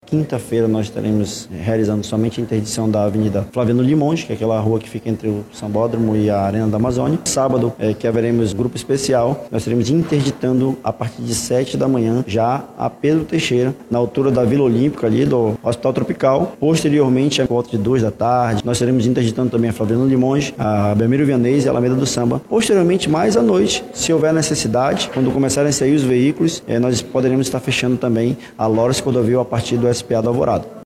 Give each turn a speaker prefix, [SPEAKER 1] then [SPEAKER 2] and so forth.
[SPEAKER 1] quinta-feira nós estaremos realizando somente a interdição da Avenida Flaviano Limões, que é aquela rua que fica entre o Sambódromo e a Arena da Amazônia. Sábado, que haveremos grupo especial, nós estaremos interditando a partir de 7 da manhã já a Pedro Teixeira, na altura da Vila Olímpica ali do Hospital Tropical. Posteriormente, por volta de 2 da tarde, nós estaremos interditando também a Flaviano Limões, a Belmiro Vianês e a Alameda do Samba. Posteriormente, mais à noite, se houver necessidade, quando começarem a sair os veículos, nós poderemos estar fechando também a Lawrence Cordovil a partir do SPA do Alvorada.